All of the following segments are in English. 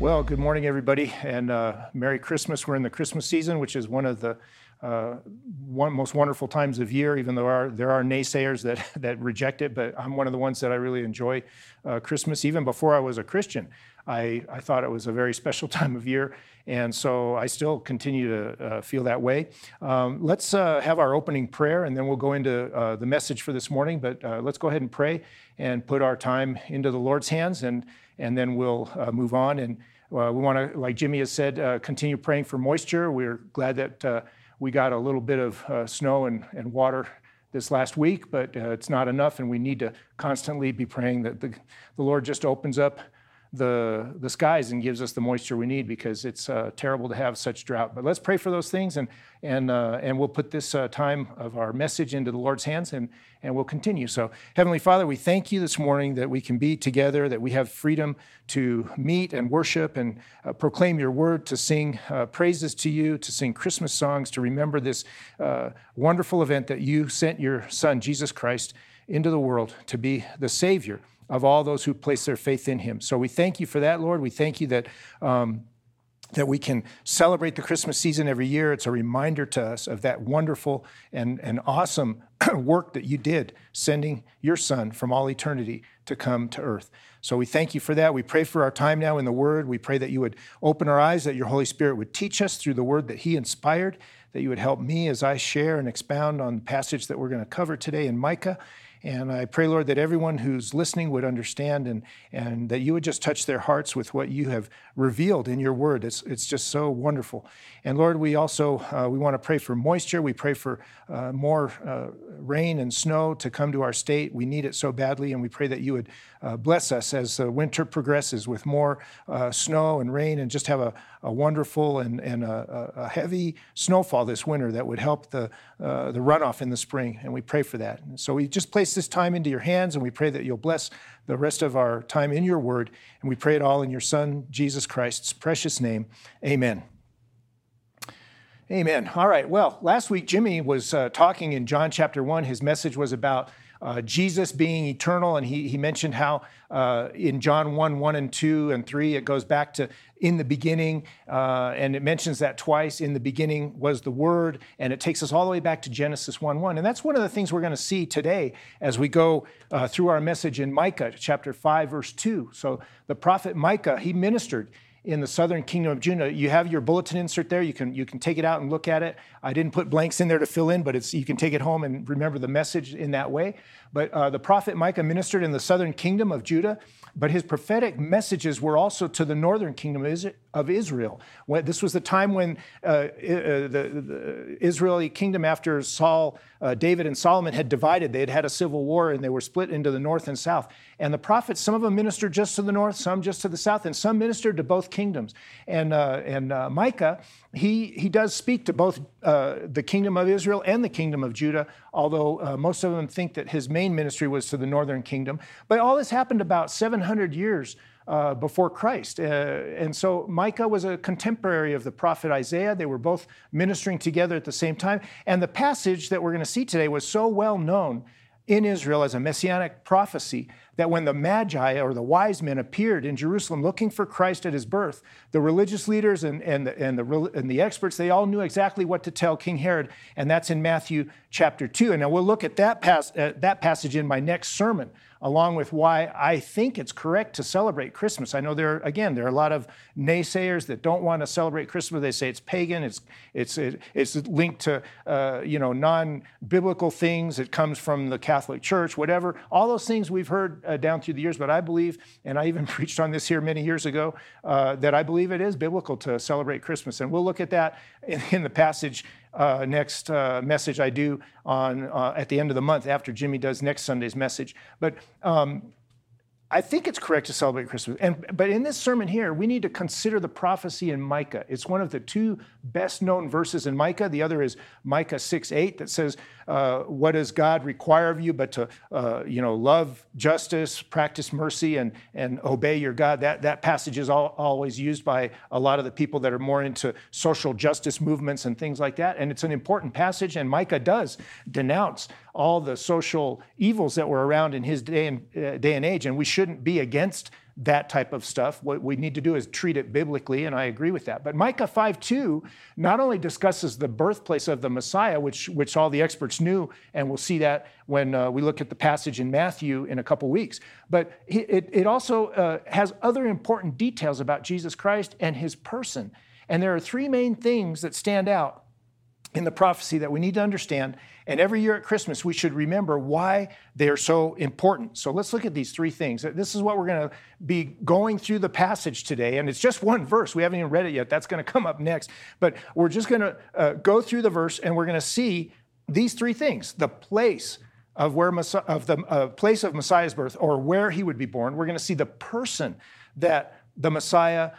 Well, good morning, everybody, and Merry Christmas. We're in the Christmas season, which is one of the most wonderful times of year, even though there are naysayers that reject it, but I'm one of the ones that I really enjoy Christmas. Even before I was a Christian, I thought it was a very special time of year, and so I still continue to feel that way. Let's have our opening prayer, and then we'll go into the message for this morning, but let's go ahead and pray and put our time into the Lord's hands, and then we'll move on. And we want to, like Jimmy has said, continue praying for moisture. We're glad that we got a little bit of snow and water this last week, but it's not enough, and we need to constantly be praying that the Lord just opens up the skies and gives us the moisture we need, because it's terrible to have such drought. But let's pray for those things, and we'll put this time of our message into the Lord's hands, and we'll continue. So, Heavenly Father, we thank you this morning that we can be together, that we have freedom to meet and worship and proclaim your word, to sing praises to you, to sing Christmas songs, to remember this wonderful event that you sent your Son, Jesus Christ, into the world to be the Savior of all those who place their faith in him. So we thank you for that, Lord. We thank you that we can celebrate the Christmas season every year. It's a reminder to us of that wonderful and awesome work that you did, sending your Son from all eternity to come to earth. So we thank you for that. We pray for our time now in the Word. We pray that you would open our eyes, that your Holy Spirit would teach us through the Word that he inspired, that you would help me as I share and expound on the passage that we're going to cover today in Micah. And I pray, Lord, that everyone who's listening would understand, and that you would just touch their hearts with what you have revealed in your word. It's just so wonderful. And Lord, we also we want to pray for moisture. We pray for more rain and snow to come to our state. We need it so badly, and we pray that you would bless us as the winter progresses with more snow and rain, and just have a wonderful and a heavy snowfall this winter that would help the runoff in the spring. And we pray for that. And so we just place this time into your hands, and we pray that you'll bless the rest of our time in your word. And we pray it all in your Son, Jesus Christ's precious name. Amen. Amen. All right. Well, last week, Jimmy was talking in John chapter 1. His message was about Jesus being eternal, and he mentioned how in John 1 and 2 and 3, it goes back to in the beginning, and it mentions that twice. In the beginning was the Word, and it takes us all the way back to Genesis 1:1. And that's one of the things we're going to see today as we go through our message in Micah chapter 5, verse 2. So the prophet Micah, he ministered in the southern kingdom of Judah. You have your bulletin insert there. You can take it out and look at it. I didn't put blanks in there to fill in, but you can take it home and remember the message in that way. But the prophet Micah ministered in the southern kingdom of Judah, but his prophetic messages were also to the northern kingdom of Israel. This was the time when the Israeli kingdom, after David and Solomon had divided, they had had a civil war, and they were split into the north and south. And the prophets, some of them ministered just to the north, some just to the south, and some ministered to both kingdoms. And Micah, he does speak to both the kingdom of Israel and the kingdom of Judah, although most of them think that his main ministry was to the northern kingdom. But all this happened about 700 years before Christ. And so Micah was a contemporary of the prophet Isaiah. They were both ministering together at the same time. And the passage that we're going to see today was so well known in Israel as a messianic prophecy that when the Magi, or the wise men, appeared in Jerusalem looking for Christ at his birth, the religious leaders and the experts, they all knew exactly what to tell King Herod, and that's in Matthew chapter 2. And now we'll look at that passage in my next sermon, along with why I think it's correct to celebrate Christmas. I know there are a lot of naysayers that don't want to celebrate Christmas. They say it's pagan, it's linked to non-biblical things. It comes from the Catholic Church, whatever. All those things we've heard down through the years, but I believe, and I even preached on this here many years ago, that I believe it is biblical to celebrate Christmas. And we'll look at that in the passage next message I do on at the end of the month after Jimmy does next Sunday's message. But I think it's correct to celebrate Christmas. But in this sermon here, we need to consider the prophecy in Micah. It's one of the two best-known verses in Micah. The other is Micah 6:8 that says, what does God require of you but to love justice, practice mercy, and obey your God? That passage is always used by a lot of the people that are more into social justice movements and things like that. And it's an important passage, and Micah does denounce all the social evils that were around in his day and age, and we shouldn't be against that type of stuff. What we need to do is treat it biblically, and I agree with that. But Micah 5:2 not only discusses the birthplace of the Messiah, which all the experts knew, and we'll see that when we look at the passage in Matthew in a couple weeks, but it also has other important details about Jesus Christ and his person. And there are three main things that stand out in the prophecy that we need to understand. And every year at Christmas, we should remember why they are so important. So let's look at these three things. This is what we're going to be going through the passage today. And it's just one verse. We haven't even read it yet. That's going to come up next. But we're just going to go through the verse, and we're going to see these three things. The place of the place of Messiah's birth, or where he would be born. We're going to see the person that the Messiah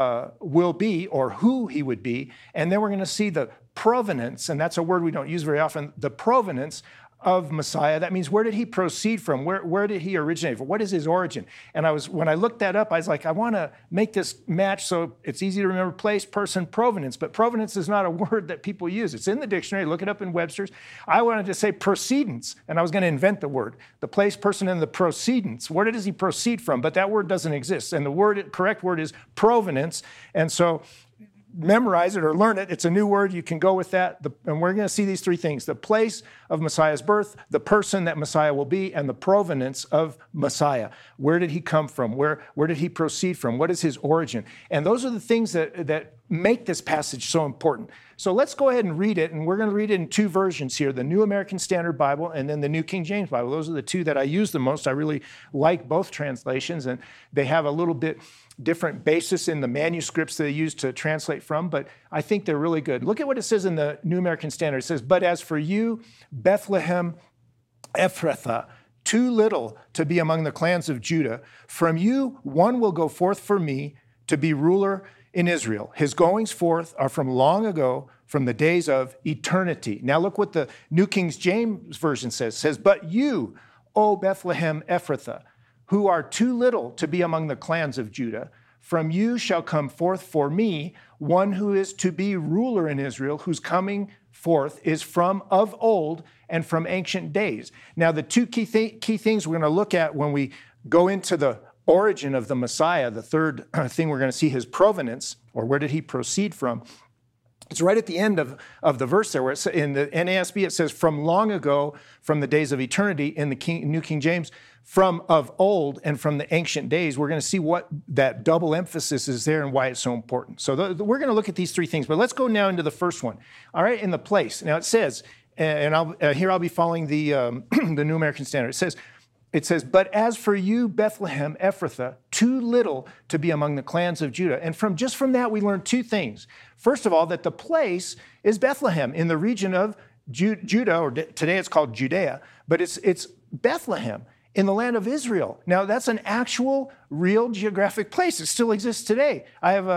will be, or who he would be. And then we're going to see the provenance, and that's a word we don't use very often, the provenance of Messiah. That means, where did he proceed from? Where did he originate from? What is his origin? And when I looked that up, I was like, I want to make this match so it's easy to remember: place, person, provenance. But provenance is not a word that people use. It's in the dictionary. Look it up in Webster's. I wanted to say proceedence, and I was going to invent the word. The place, person, and the proceedence. Where does he proceed from? But that word doesn't exist. And the correct word is provenance. And so memorize it or learn it. It's a new word. You can go with that. And we're going to see these three things: the place of Messiah's birth, the person that Messiah will be, and the provenance of Messiah. Where did he come from? Where did he proceed from? What is his origin? And those are the things that make this passage so important. So let's go ahead and read it. And we're going to read it in two versions here: the New American Standard Bible and then the New King James Bible. Those are the two that I use the most. I really like both translations, and they have a little bit different basis in the manuscripts they use to translate from, but I think they're really good. Look at what it says in the New American Standard. It says, "But as for you, Bethlehem Ephrathah, too little to be among the clans of Judah, from you one will go forth for me to be ruler in Israel. His goings forth are from long ago, from the days of eternity." Now look what the New King James Version says. It says, "But you, O Bethlehem Ephrathah, who are too little to be among the clans of Judah, from you shall come forth for me one who is to be ruler in Israel, whose coming forth is from of old and from ancient days." Now, the two key things we're going to look at when we go into the origin of the Messiah, the third thing we're going to see, his provenance, or where did he proceed from. It's right at the end of the verse there, where it's, in the NASB it says, "from long ago, from the days of eternity." In the New King James, "from of old and from the ancient days." We're going to see what that double emphasis is there and why it's so important. So we're going to look at these three things, but let's go now into the first one. All right, in the place. Now it says, and I'll be following the the New American Standard. It says, "But as for you, Bethlehem Ephrathah, too little to be among the clans of Judah." And from that, we learn two things. First of all, that the place is Bethlehem in the region of Judah, or today it's called Judea, but it's Bethlehem in the land of Israel. Now, that's an actual, real geographic place. It still exists today. I have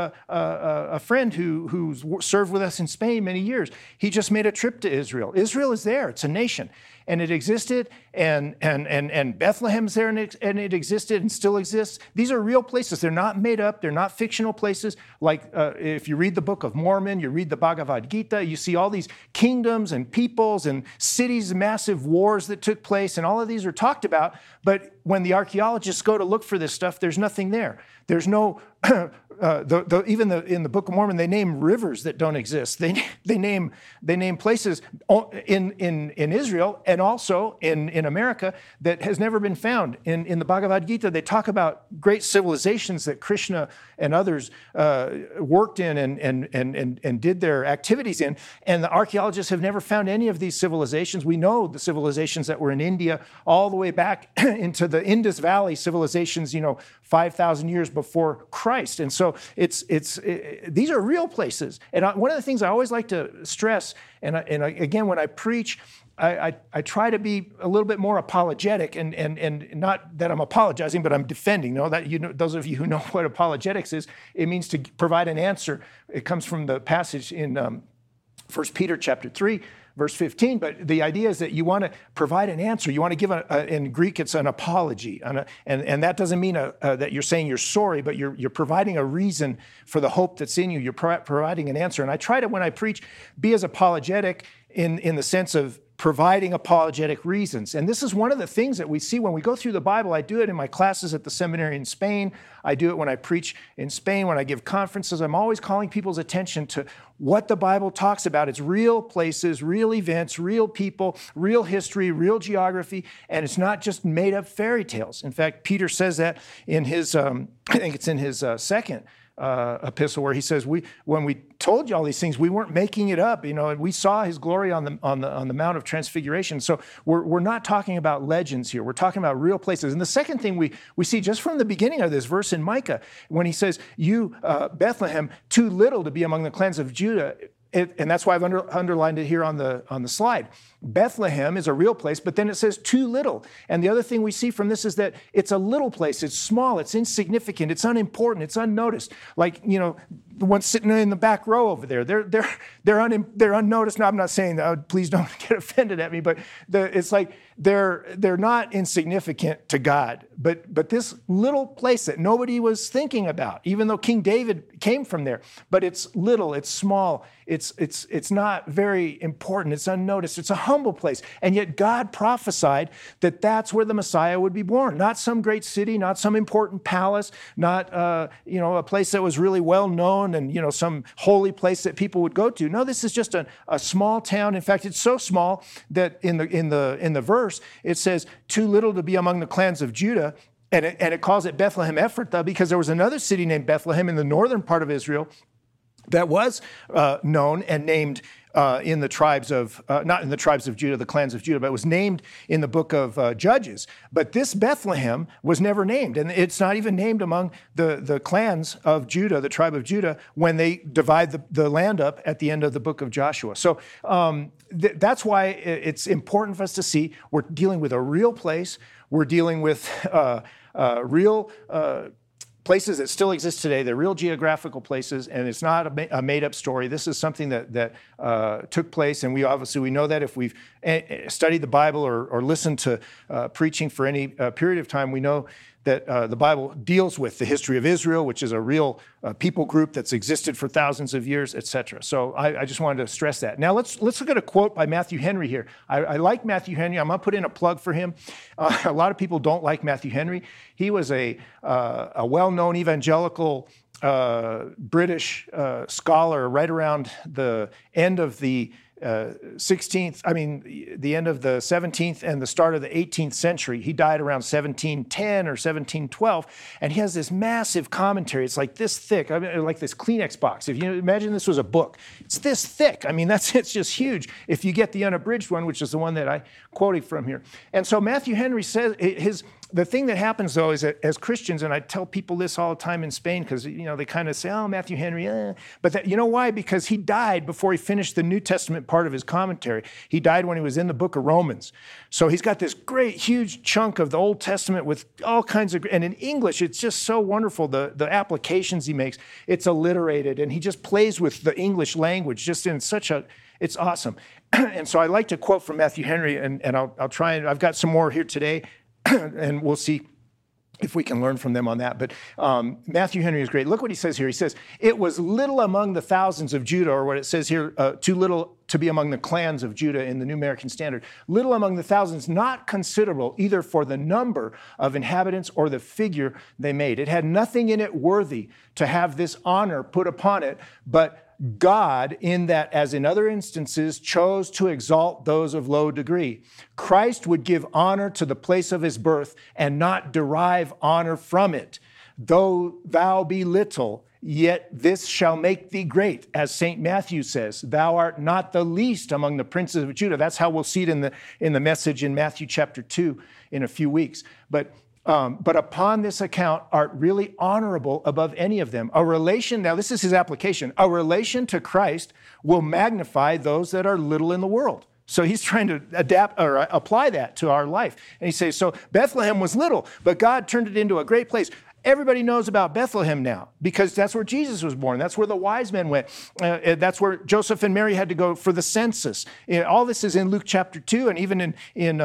a friend who's served with us in Spain many years. He just made a trip to Israel. Israel is there. It's a nation. And it existed, and Bethlehem's there, and it existed and still exists. These are real places. They're not made up. They're not fictional places. Like if you read the Book of Mormon, you read the Bhagavad Gita, you see all these kingdoms and peoples and cities, massive wars that took place, and all of these are talked about. But when the archaeologists go to look for this stuff, there's nothing there. There's no, even in the Book of Mormon, they name rivers that don't exist. They name places in Israel and also in America that has never been found. In the Bhagavad Gita, they talk about great civilizations that Krishna and others worked in and did their activities in. And the archaeologists have never found any of these civilizations. We know the civilizations that were in India all the way back into the Indus Valley civilizations, 5,000 years before Christ. And so these are real places. And one of the things I always like to stress, and again, when I preach, I try to be a little bit more apologetic, and not that I'm apologizing, but I'm defending. Those of you who know what apologetics is, it means to provide an answer. It comes from the passage in 1 Peter chapter 3, verse 15, but the idea is that you want to provide an answer. You want to give, in Greek, it's an apology. And that doesn't mean that you're saying you're sorry, but you're providing a reason for the hope that's in you. You're providing an answer. And I try to, when I preach, be as apologetic in the sense of providing apologetic reasons. And this is one of the things that we see when we go through the Bible. I do it in my classes at the seminary in Spain. I do it when I preach in Spain, when I give conferences. I'm always calling people's attention to what the Bible talks about. It's real places, real events, real people, real history, real geography, and it's not just made up fairy tales. In fact, Peter says that in his, I think it's in his second epistle, where he says, when we told you all these things, we weren't making it up, and we saw his glory on the Mount of Transfiguration. So we're not talking about legends here. We're talking about real places. And the second thing we see just from the beginning of this verse in Micah, when he says, you, Bethlehem, too little to be among the clans of Judah. And that's why I've underlined it here on the slide. Bethlehem is a real place, but then it says too little. And the other thing we see from this is that it's a little place. It's small. It's insignificant. It's unimportant. It's unnoticed. Like, the ones sitting in the back row over there, they're unnoticed. Now, I'm not saying that. Please don't get offended at me, but it's like they're not insignificant to God. But this little place that nobody was thinking about, even though King David came from there, but it's little. It's small. It's not very important. It's unnoticed. It's a humble place. And yet God prophesied that that's where the Messiah would be born. Not some great city, not some important palace, not a place that was really well known and some holy place that people would go to. No, this is just a small town. In fact, it's so small that in the verse it says too little to be among the clans of Judah. And it calls it Bethlehem Ephrathah because there was another city named Bethlehem in the northern part of Israel that was known and named in the tribes of, not in the tribes of Judah, the clans of Judah, but it was named in the book of Judges. But this Bethlehem was never named, and it's not even named among the clans of Judah, the tribe of Judah, when they divide the land up at the end of the book of Joshua. So that's why it's important for us to see we're dealing with a real place. We're dealing with real places that still exist today. They're real geographical places, and it's not a made-up story. This is something that took place, and we know that if we've studied the Bible or listened to preaching for any period of time, we know that the Bible deals with the history of Israel, which is a real people group that's existed for thousands of years, etc. So I just wanted to stress that. Now let's look at a quote by Matthew Henry here. I like Matthew Henry. I'm going to put in a plug for him. A lot of people don't like Matthew Henry. He was a well-known evangelical British scholar right around the end of the the end of the 17th and the start of the 18th century. He died around 1710 or 1712, and he has this massive commentary. It's like this thick, like this Kleenex box. If you imagine this was a book, it's this thick. It's just huge. If you get the unabridged one, which is the one that I quoted from here. And so Matthew Henry says the thing that happens, though, is that as Christians, and I tell people this all the time in Spain because, they kind of say, oh, Matthew Henry, But you know why? Because he died before he finished the New Testament part of his commentary. He died when he was in the book of Romans. So he's got this great, huge chunk of the Old Testament with all kinds of, and in English, it's just so wonderful, the applications he makes. It's alliterated, and he just plays with the English language just in it's awesome. And so I like to quote from Matthew Henry, and I'll try, and I've got some more here today, and we'll see if we can learn from them on that. But Matthew Henry is great. Look what he says here. He says, it was little among the thousands of Judah, or what it says here, too little to be among the clans of Judah in the New American Standard. Little among the thousands, not considerable either for the number of inhabitants or the figure they made. It had nothing in it worthy to have this honor put upon it, but God, in that, as in other instances, chose to exalt those of low degree. Christ would give honor to the place of his birth and not derive honor from it. Though thou be little, yet this shall make thee great. As St. Matthew says, thou art not the least among the princes of Judah. That's how we'll see it in the message in Matthew chapter 2 in a few weeks. But upon this account art really honorable above any of them. Now this is his application. A relation to Christ will magnify those that are little in the world. So he's trying to adapt or apply that to our life. And he says, so Bethlehem was little, but God turned it into a great place. Everybody knows about Bethlehem now because that's where Jesus was born. That's where the wise men went. That's where Joseph and Mary had to go for the census. All this is in Luke chapter 2 and even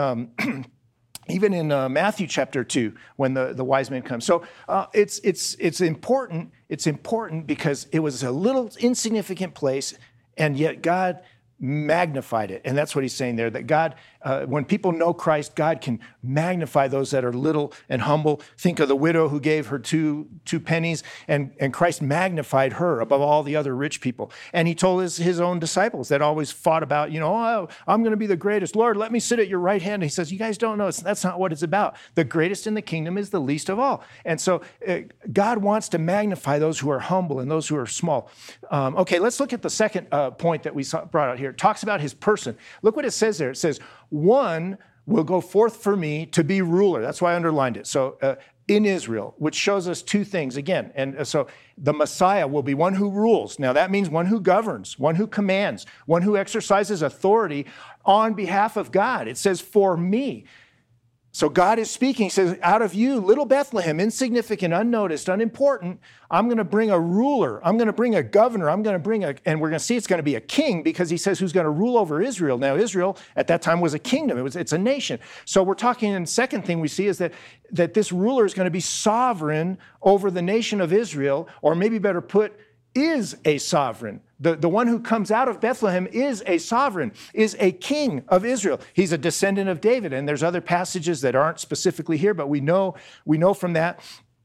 in Matthew chapter 2, when the wise men come. So it's important. It's important because it was a little insignificant place, and yet God magnified it. And that's what he's saying there, that God, when people know Christ, God can magnify those that are little and humble. Think of the widow who gave her two pennies, and Christ magnified her above all the other rich people. And he told his own disciples that always fought about, oh, I'm going to be the greatest. Lord, let me sit at your right hand. And he says, you guys don't know. That's not what it's about. The greatest in the kingdom is the least of all. And so God wants to magnify those who are humble and those who are small. Okay, let's look at the second point that we brought out here. It talks about his person. Look what it says there. It says, one will go forth for me to be ruler. That's why I underlined it. So in Israel, which shows us two things again. And so the Messiah will be one who rules. Now that means one who governs, one who commands, one who exercises authority on behalf of God. It says, for me. So God is speaking. He says, out of you, little Bethlehem, insignificant, unnoticed, unimportant, I'm going to bring a ruler. I'm going to bring a governor. I'm going to bring and we're going to see it's going to be a king, because he says who's going to rule over Israel. Now, Israel at that time was a kingdom. It's a nation. So we're talking, and the second thing we see is that this ruler is going to be sovereign over the nation of Israel, or maybe better put, is a sovereign. The one who comes out of Bethlehem is a sovereign, is a king of Israel. He's a descendant of David. And there's other passages that aren't specifically here, but we know from that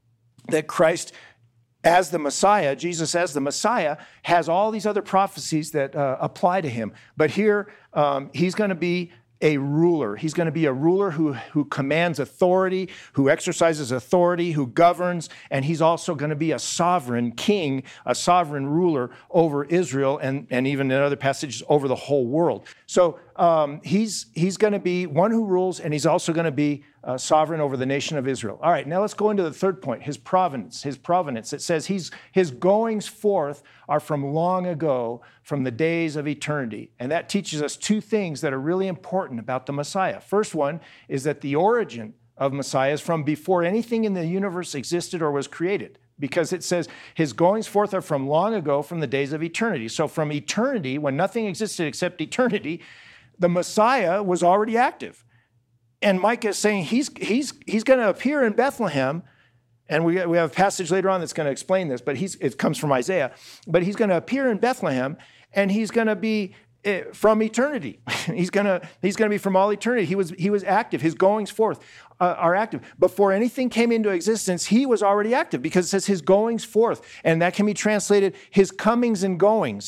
Christ as the Messiah, Jesus as the Messiah, has all these other prophecies that apply to him. But here, he's going to be a ruler. He's going to be a ruler who commands authority, who exercises authority, who governs, and he's also going to be a sovereign king, a sovereign ruler over Israel, and even in other passages over the whole world. So he's going to be one who rules, and he's also going to be sovereign over the nation of Israel. All right, now let's go into the third point, his providence. His providence. It says his goings forth are from long ago, from the days of eternity. And that teaches us two things that are really important about the Messiah. First one is that the origin of Messiah is from before anything in the universe existed or was created, because it says his goings forth are from long ago, from the days of eternity. So from eternity, when nothing existed except eternity, the Messiah was already active. And Micah is saying he's going to appear in Bethlehem, and we have a passage later on that's going to explain this, but it comes from Isaiah. But he's going to appear in Bethlehem, and he's going to be from eternity. He's going to be from all eternity. He was active. His goings forth are active. Before anything came into existence, he was already active, because it says his goings forth, and that can be translated his comings and goings.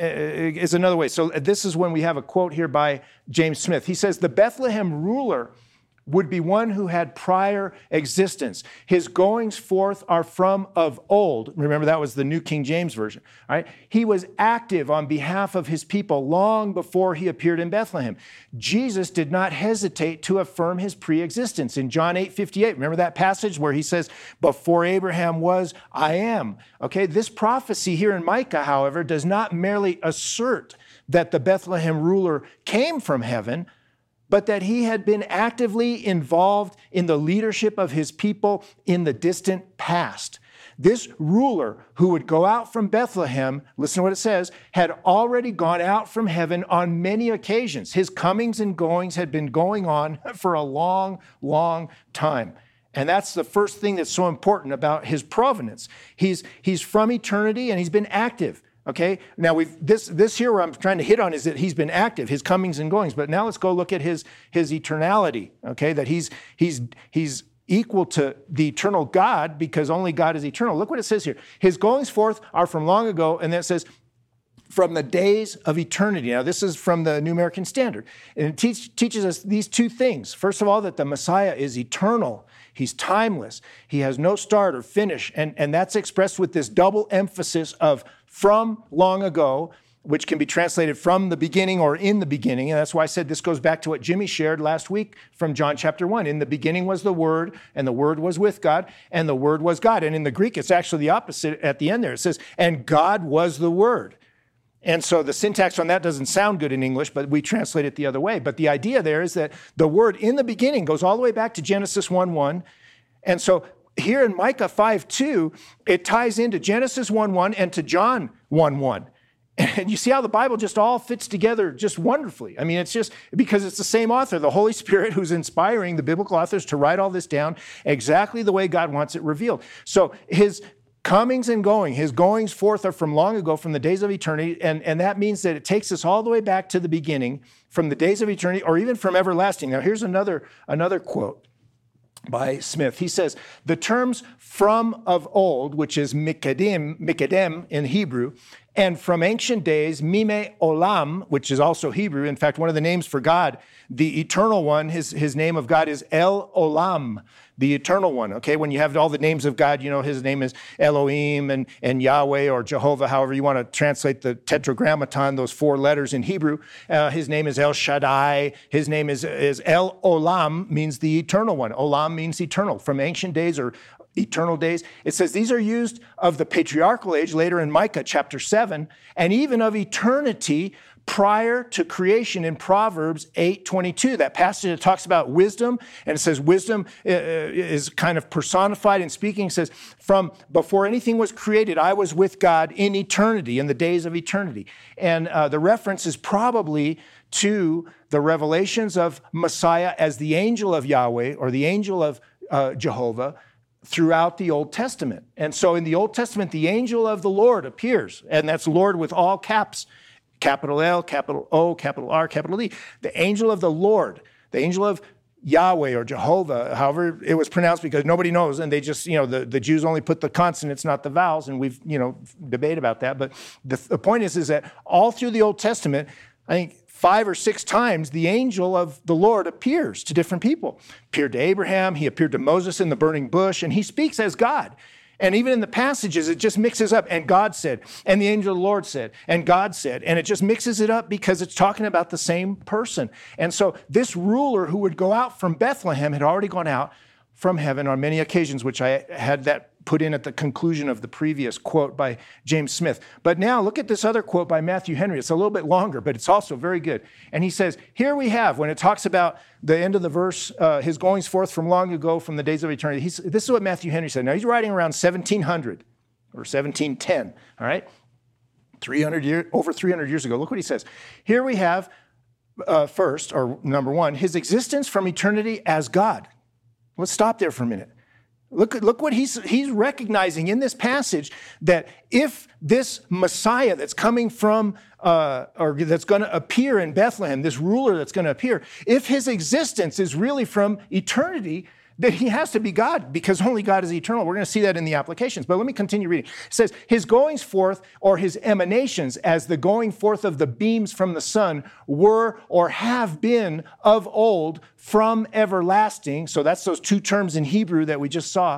Is another way. So this is when we have a quote here by James Smith. He says, the Bethlehem ruler would be one who had prior existence. His goings forth are from of old. Remember, that was the New King James Version. All right? He was active on behalf of his people long before he appeared in Bethlehem. Jesus did not hesitate to affirm his pre-existence. In John 8:58, remember that passage where he says, before Abraham was, I am. Okay, this prophecy here in Micah, however, does not merely assert that the Bethlehem ruler came from heaven, but that he had been actively involved in the leadership of his people in the distant past. This ruler who would go out from Bethlehem, listen to what it says, had already gone out from heaven on many occasions. His comings and goings had been going on for a long, long time. And that's the first thing that's so important about his provenance. He's from eternity, and he's been active. Okay, now this here where I'm trying to hit on is that he's been active, his comings and goings. But now let's go look at his eternality. Okay, that he's equal to the eternal God, because only God is eternal. Look what it says here. His goings forth are from long ago, and then it says from the days of eternity. Now this is from the New American Standard, and it teaches us these two things. First of all, that the Messiah is eternal. He's timeless. He has no start or finish, and that's expressed with this double emphasis of from long ago, which can be translated from the beginning or in the beginning. And that's why I said this goes back to what Jimmy shared last week from John chapter 1. In the beginning was the Word, and the Word was with God, and the Word was God. And in the Greek, it's actually the opposite at the end there. It says, and God was the Word. And so the syntax on that doesn't sound good in English, but we translate it the other way. But the idea there is that the word in the beginning goes all the way back to Genesis 1:1. And so here in Micah 5:2, it ties into Genesis 1:1 and to John 1:1. And you see how the Bible just all fits together just wonderfully. I mean, it's just because it's the same author, the Holy Spirit, who's inspiring the biblical authors to write all this down exactly the way God wants it revealed. So his comings and going. His goings forth are from long ago, from the days of eternity. And that means that it takes us all the way back to the beginning, from the days of eternity, or even from everlasting. Now, here's another quote by Smith. He says, the terms from of old, which is mikadem in Hebrew, and from ancient days, mime olam, which is also Hebrew. In fact, one of the names for God, the eternal one, his name of God is El Olam, the eternal one. Okay, when you have all the names of God, you know his name is Elohim and Yahweh or Jehovah, however you want to translate the tetragrammaton, those 4 letters in Hebrew. His name is El Shaddai. His name is El Olam, means the eternal one. Olam means eternal, from ancient days or eternal days. It says these are used of the patriarchal age, later in Micah chapter 7, and even of eternity prior to creation in Proverbs 8:22. That passage that talks about wisdom, and it says wisdom is kind of personified in speaking. It says, from before anything was created, I was with God in eternity, in the days of eternity. And the reference is probably to the revelations of Messiah as the angel of Yahweh or the angel of Jehovah throughout the Old Testament. And so in the Old Testament, the angel of the Lord appears, and that's Lord with all caps, capital L, capital O, capital R, capital D. The angel of the Lord, the angel of Yahweh or Jehovah, however it was pronounced, because nobody knows, and they just, the Jews only put the consonants, not the vowels, and we've, debate about that. But the point is that all through the Old Testament, I think 5 or 6 times, the angel of the Lord appears to different people. Appeared to Abraham, he appeared to Moses in the burning bush, and he speaks as God. And even in the passages, it just mixes up. And God said, and the angel of the Lord said, and God said. And it just mixes it up because it's talking about the same person. And so this ruler who would go out from Bethlehem had already gone out from heaven on many occasions, which I had that put in at the conclusion of the previous quote by James Smith. But now look at this other quote by Matthew Henry. It's a little bit longer, but it's also very good. And he says, here we have, when it talks about the end of the verse, his goings forth from long ago, from the days of eternity. This is what Matthew Henry said. Now he's writing around 1700 or 1710, all right? Over 300 years ago. Look what he says. Here we have first, or number one, his existence from eternity as God. Let's stop there for a minute. Look what he's recognizing in this passage, that if this Messiah that's coming from, or that's going to appear in Bethlehem, this ruler that's going to appear, if his existence is really from eternity, that he has to be God, because only God is eternal. We're going to see that in the applications, but let me continue reading. It says, his goings forth, or his emanations, as the going forth of the beams from the sun, were or have been of old from everlasting. So that's those 2 terms in Hebrew that we just saw,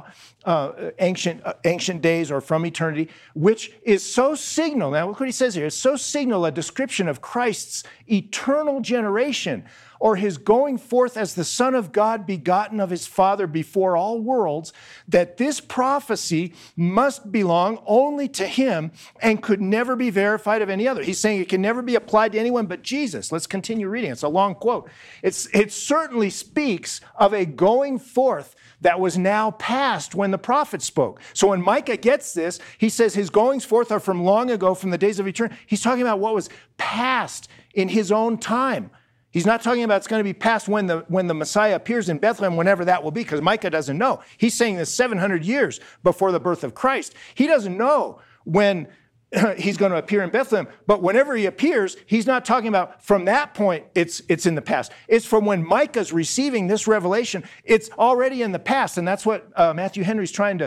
ancient days or from eternity, which is so signal. Now look what he says here. It's so signal a description of Christ's eternal generation, or his going forth as the Son of God, begotten of his Father before all worlds, that this prophecy must belong only to him and could never be verified of any other. He's saying it can never be applied to anyone but Jesus. Let's continue reading. It's a long quote. It certainly speaks of a going forth that was now past when the prophet spoke. So when Micah gets this, he says his goings forth are from long ago, from the days of eternity. He's talking about what was past in his own time. He's not talking about it's going to be past when the Messiah appears in Bethlehem, whenever that will be, because Micah doesn't know. He's saying this 700 years before the birth of Christ. He doesn't know when he's going to appear in Bethlehem, but whenever he appears, he's not talking about from that point, it's in the past. It's from when Micah's receiving this revelation, it's already in the past, and that's what Matthew Henry's trying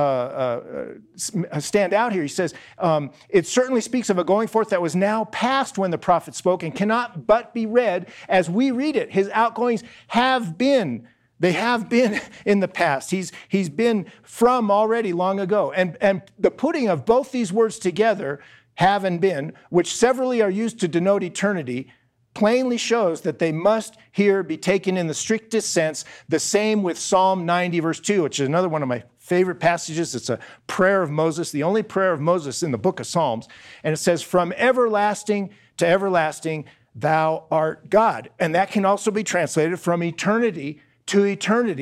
to stand out here. He says, it certainly speaks of a going forth that was now past when the prophet spoke and cannot but be read as we read it. His outgoings have been. They have been in the past. He's been from already long ago. And the putting of both these words together, have and been, which severally are used to denote eternity, plainly shows that they must here be taken in the strictest sense. The same with Psalm 90, verse 2, which is another one of my favorite passages. It's a prayer of Moses, the only prayer of Moses in the book of Psalms. And it says, from everlasting to everlasting, thou art God. And that can also be translated from eternity to eternity,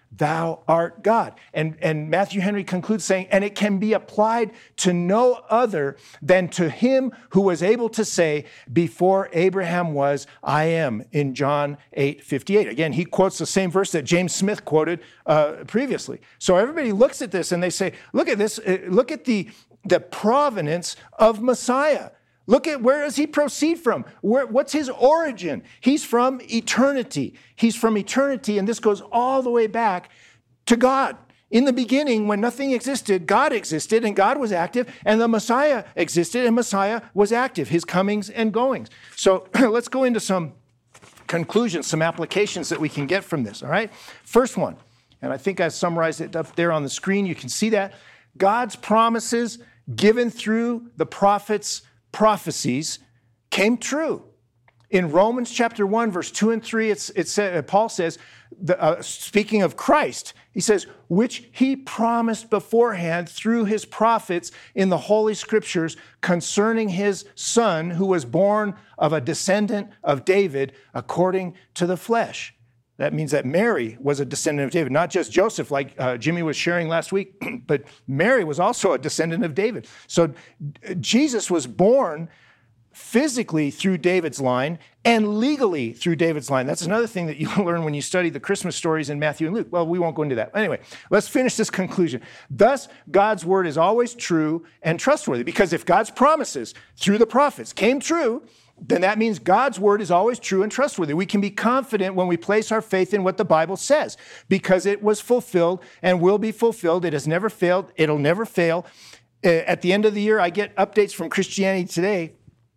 thou art God. And Matthew Henry concludes saying, and it can be applied to no other than to him who was able to say, before Abraham was, I am, in John 8:58. Again, he quotes the same verse that James Smith quoted previously. So everybody looks at this and they say, look at this, look at the provenance of Messiah. Look at where does he proceed from? What's his origin? He's from eternity. He's from eternity, and this goes all the way back to God. In the beginning, when nothing existed, God existed, and God was active, and the Messiah existed, and Messiah was active, his comings and goings. So let's go into some conclusions, some applications that we can get from this, all right? First one, and I think I summarized it up there on the screen. You can see that. God's promises given through the prophets' prophecies came true. In Romans chapter 1, verse 2 and 3, Paul says, speaking of Christ, he says, which he promised beforehand through his prophets in the Holy Scriptures concerning his Son, who was born of a descendant of David according to the flesh. That means that Mary was a descendant of David, not just Joseph, like Jimmy was sharing last week, but Mary was also a descendant of David. So Jesus was born physically through David's line and legally through David's line. That's another thing that you'll learn when you study the Christmas stories in Matthew and Luke. Well, we won't go into that. Anyway, let's finish this conclusion. Thus, God's word is always true and trustworthy, because if God's promises through the prophets came true, then that means God's word is always true and trustworthy. We can be confident when we place our faith in what the Bible says, because it was fulfilled and will be fulfilled. It has never failed. It'll never fail. At the end of the year, I get updates from Christianity Today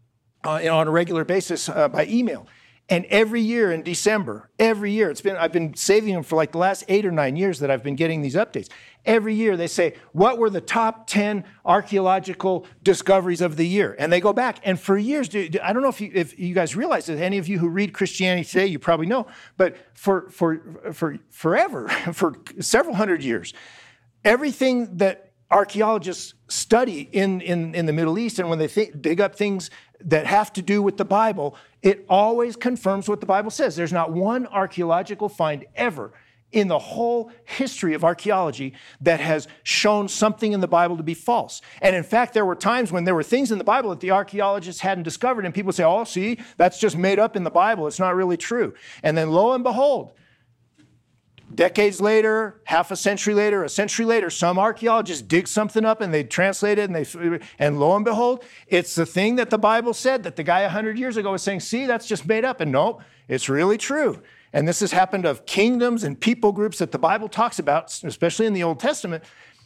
on a regular basis by email. And every year in December, every year, I've been saving them for like the last 8 or 9 years that I've been getting these updates. Every year they say, what were the top 10 archaeological discoveries of the year? And they go back. And for years, I don't know if you guys realize that, any of you who read Christianity Today, you probably know, but for forever, for several hundred years, everything that archaeologists study in the Middle East, and when they dig up things that have to do with the Bible, it always confirms what the Bible says. There's not one archaeological find ever in the whole history of archaeology that has shown something in the Bible to be false. And in fact, there were times when there were things in the Bible that the archaeologists hadn't discovered, and people say, oh, see, that's just made up in the Bible. It's not really true. And then lo and behold, decades later, half a century later, some archaeologists dig something up and they translate it, and lo and behold, it's the thing that the Bible said that the guy 100 years ago was saying, see, that's just made up. And no, it's really true. And this has happened of kingdoms and people groups that the Bible talks about, especially in the Old Testament,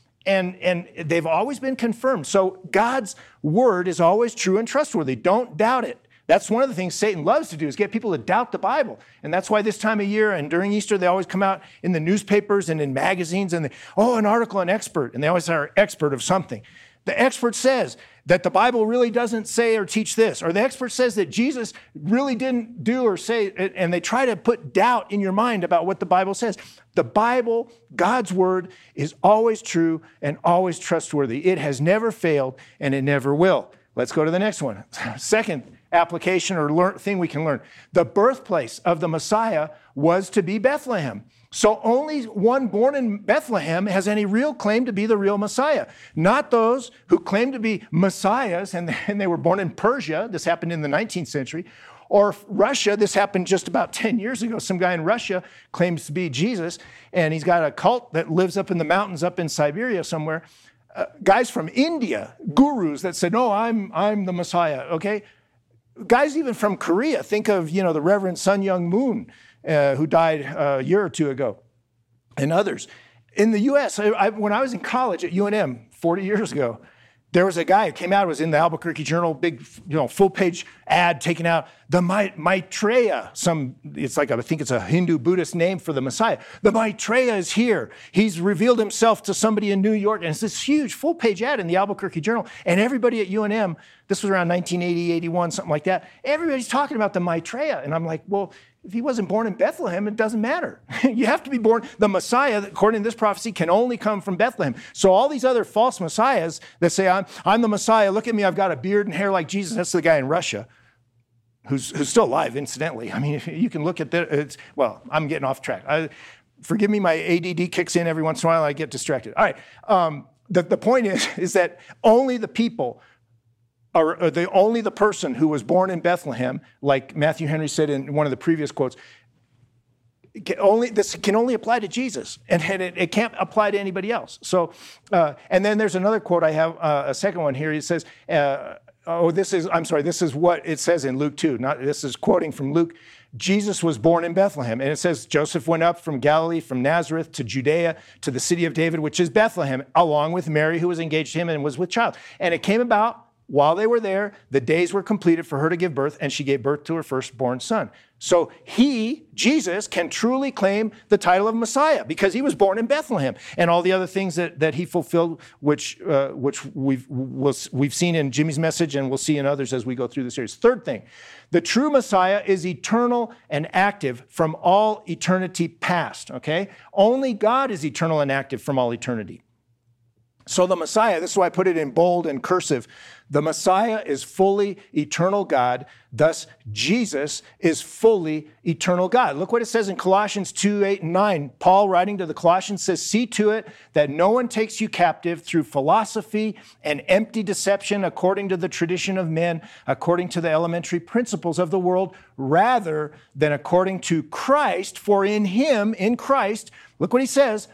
and they've always been confirmed. So God's word is always true and trustworthy. Don't doubt it. That's one of the things Satan loves to do, is get people to doubt the Bible. And that's why this time of year and during Easter, they always come out in the newspapers and in magazines and an article, an expert, and they always are expert of something. The expert says that the Bible really doesn't say or teach this, or the expert says that Jesus really didn't do or say, and they try to put doubt in your mind about what the Bible says. The Bible, God's word, is always true and always trustworthy. It has never failed and it never will. Let's go to the next one. Second application or thing we can learn. The birthplace of the Messiah was to be Bethlehem. So only one born in Bethlehem has any real claim to be the real Messiah. Not those who claim to be messiahs and they were born in Persia. This happened in the 19th century. Or Russia. This happened just about 10 years ago. Some guy in Russia claims to be Jesus, and he's got a cult that lives up in the mountains up in Siberia somewhere. Guys from India, gurus that said, no, I'm the Messiah, okay? Guys even from Korea, think of, the Reverend Sun Young Moon, who died a year or two ago, and others. In the U.S., when I was in college at UNM 40 years ago, there was a guy who came out, it was in the Albuquerque Journal, big, full-page ad taken out, the Maitreya, I think it's a Hindu Buddhist name for the Messiah. The Maitreya is here. He's revealed himself to somebody in New York, and it's this huge full-page ad in the Albuquerque Journal, and everybody at UNM, this was around 1980, 81, something like that, everybody's talking about the Maitreya, and I'm like, well, if he wasn't born in Bethlehem, it doesn't matter. You have to be born. The Messiah, according to this prophecy, can only come from Bethlehem. So all these other false messiahs that say, I'm the Messiah, look at me, I've got a beard and hair like Jesus. That's the guy in Russia who's still alive, incidentally. I mean, you can look at that. Well, I'm getting off track. Forgive me, my ADD kicks in every once in a while. I get distracted. All right. The point is that only the people only the person who was born in Bethlehem, like Matthew Henry said in one of the previous quotes, this can only apply to Jesus, and it can't apply to anybody else. So, and then there's another quote. I have a second one here. It says, this is what it says in Luke 2. This is quoting from Luke. Jesus was born in Bethlehem. And it says, Joseph went up from Galilee, from Nazareth to Judea, to the city of David, which is Bethlehem, along with Mary, who was engaged to him and was with child. And it came about, while they were there, the days were completed for her to give birth, and she gave birth to her firstborn son. So Jesus, can truly claim the title of Messiah because he was born in Bethlehem, and all the other things that he fulfilled, which we've seen in Jimmy's message, and we'll see in others as we go through the series. Third thing, the true Messiah is eternal and active from all eternity past, okay? Only God is eternal and active from all eternity. So the Messiah, this is why I put it in bold and cursive, the Messiah is fully eternal God, thus Jesus is fully eternal God. Look what it says in Colossians 2:8-9. Paul, writing to the Colossians, says, see to it that no one takes you captive through philosophy and empty deception according to the tradition of men, according to the elementary principles of the world, rather than according to Christ, for in him, in Christ, look what he says,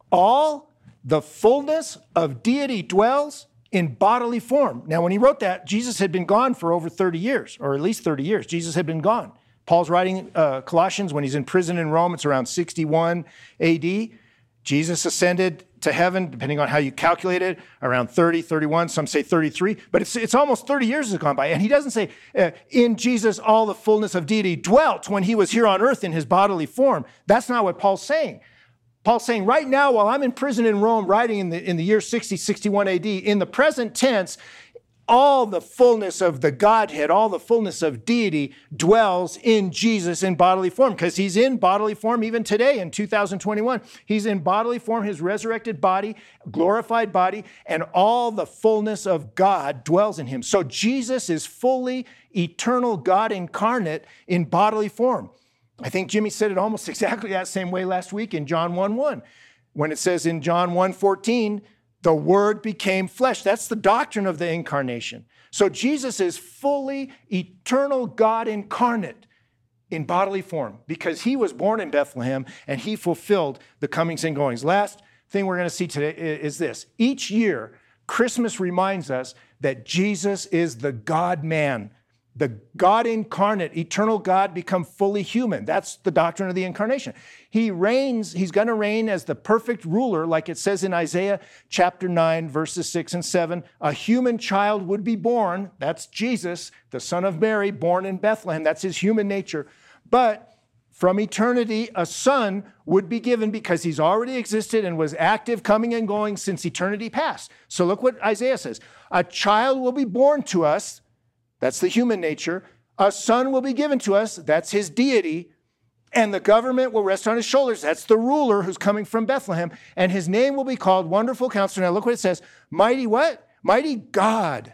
all the fullness of deity dwells in bodily form. Now, when he wrote that, Jesus had been gone for over 30 years, or at least 30 years. Jesus had been gone. Paul's writing Colossians when he's in prison in Rome. It's around 61 AD. Jesus ascended to heaven, depending on how you calculate it, around 30, 31, some say 33. But it's almost 30 years has gone by. And he doesn't say, in Jesus all the fullness of deity dwelt when he was here on earth in his bodily form. That's not what Paul's saying. Paul's saying, right now, while I'm in prison in Rome, writing in the year 60, 61 AD, in the present tense, all the fullness of the Godhead, all the fullness of deity dwells in Jesus in bodily form, because he's in bodily form even today in 2021. He's in bodily form, his resurrected body, glorified body, and all the fullness of God dwells in him. So Jesus is fully eternal God incarnate in bodily form. I think Jimmy said it almost exactly that same way last week in John 1:1, when it says in John 1:14, the Word became flesh. That's the doctrine of the incarnation. So Jesus is fully eternal God incarnate in bodily form because he was born in Bethlehem and he fulfilled the comings and goings. Last thing we're going to see today is this. Each year, Christmas reminds us that Jesus is the God-man, the God incarnate, eternal God become fully human. That's the doctrine of the incarnation. He reigns, he's going to reign as the perfect ruler, like it says in Isaiah chapter 9, verses 6 and 7. A human child would be born. That's Jesus, the son of Mary, born in Bethlehem. That's his human nature. But from eternity, a son would be given because he's already existed and was active, coming and going since eternity past. So look what Isaiah says. A child will be born to us. That's the human nature. A son will be given to us. That's his deity. And the government will rest on his shoulders. That's the ruler who's coming from Bethlehem. And his name will be called Wonderful Counselor. Now look what it says. Mighty what? Mighty God.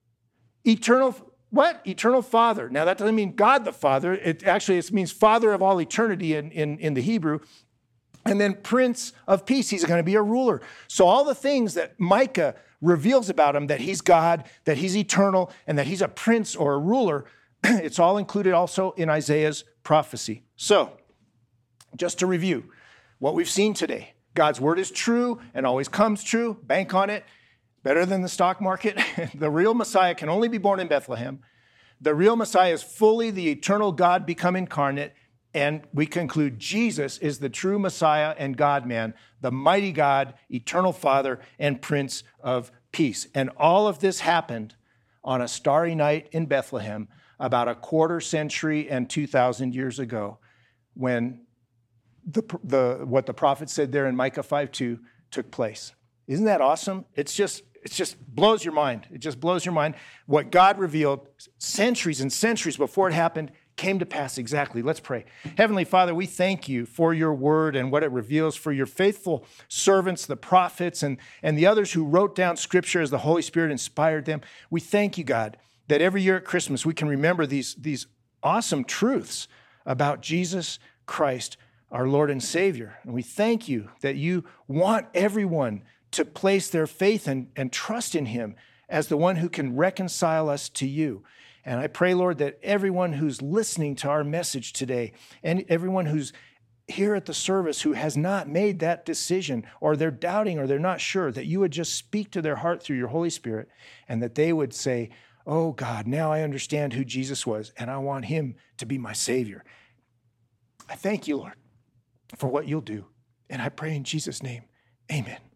Eternal what? Eternal Father. Now that doesn't mean God the Father. It means Father of all eternity in the Hebrew. And then Prince of Peace. He's going to be a ruler. So all the things that Micah reveals about him, that he's God, that he's eternal, and that he's a prince or a ruler, it's all included also in Isaiah's prophecy. So, just to review what we've seen today, God's word is true and always comes true. Bank on it. Better than the stock market. The real Messiah can only be born in Bethlehem. The real Messiah is fully the eternal God become incarnate. And we conclude Jesus is the true Messiah and God-man, the mighty God, eternal Father, and Prince of Peace. And all of this happened on a starry night in Bethlehem about a quarter century and 2,000 years ago when what the prophet said there in Micah 5:2 took place. Isn't that awesome? It just blows your mind. It just blows your mind. What God revealed centuries and centuries before it happened came to pass exactly. Let's pray. Heavenly Father, we thank you for your word and what it reveals, for your faithful servants, the prophets, and the others who wrote down scripture as the Holy Spirit inspired them. We thank you, God, that every year at Christmas we can remember these awesome truths about Jesus Christ, our Lord and Savior. And we thank you that you want everyone to place their faith and trust in him as the one who can reconcile us to you. And I pray, Lord, that everyone who's listening to our message today and everyone who's here at the service who has not made that decision, or they're doubting or they're not sure, that you would just speak to their heart through your Holy Spirit, and that they would say, oh God, now I understand who Jesus was, and I want him to be my Savior. I thank you, Lord, for what you'll do. And I pray in Jesus' name, amen.